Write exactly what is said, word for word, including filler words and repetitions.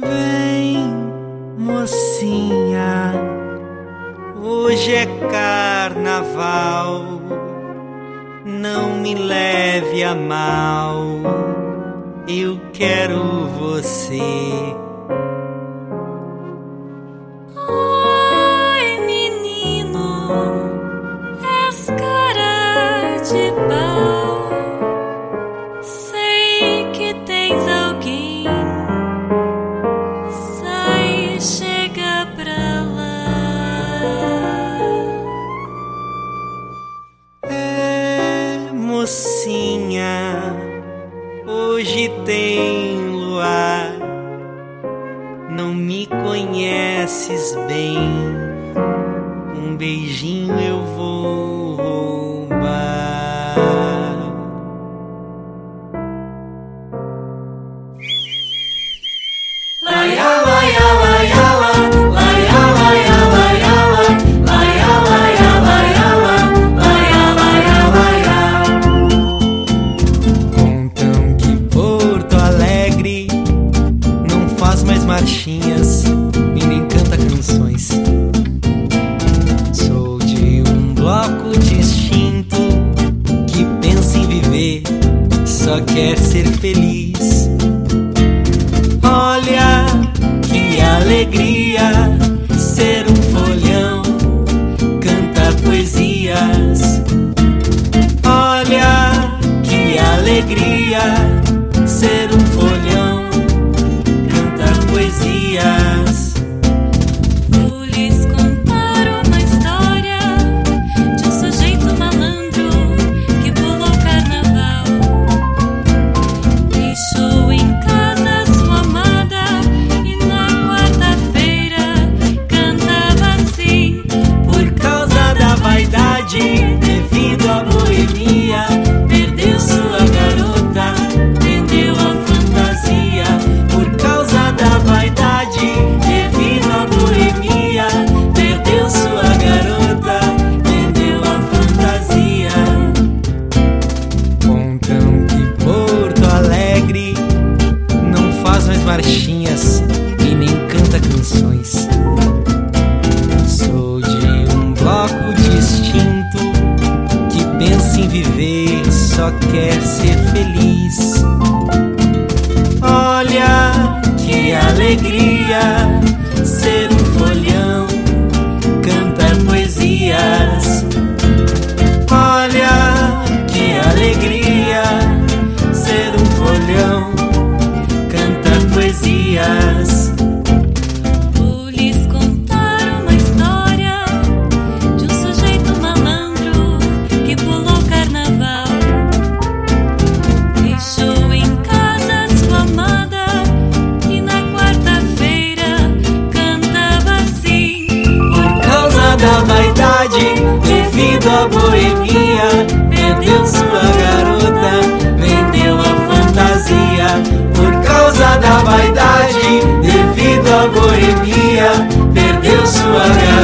Vem, mocinha, hoje é carnaval, não me leve a mal, eu quero você. Ai, menino, és cara de pau, sei que tens alguém, sai, chega pra lá. É, mocinha, hoje tem luar, não me conheces bem, um beijinho eu vou roubar. Laia, laia, laia, la, laia, laia, laia, la, laia, laia, laia, la, laia, laia, laia. Contam que Porto Alegre não faz mais marchinhas e nem canta canções. Sou de um bloco distinto que pensa em viver, só quer ser feliz. Olha que alegria ser um folhão, canta poesias. Olha que alegria ser um folhão, canta poesias. Vou lhes contar uma história de um sujeito malandro que pulou o carnaval. Deixou em casa sua amada e na quarta-feira cantava assim. Por causa da vaidade, devido à boemia, perdeu sua garota, vendeu a fantasia. Por causa da vaidade, devido à boemia, perdeu sua garota, vendeu a fantasia. Contam que Porto Alegre não faz mais marchinhas e nem canta canções. Sou de um bloco distinto que pensa em viver, só quer ser feliz. Olha que alegria ser um folhão, canta poesias. Olha que alegria ser um folhão, canta poesias. Vou lhes contar uma história de um sujeito malandro que pulou o carnaval. Deixou em casa sua amada e na quarta-feira cantava assim. Por causa da vaidade, devido à boemia, perdeu sua garota, vendeu a fantasia. Por causa da vaidade, devido à boemia, perdeu sua garota.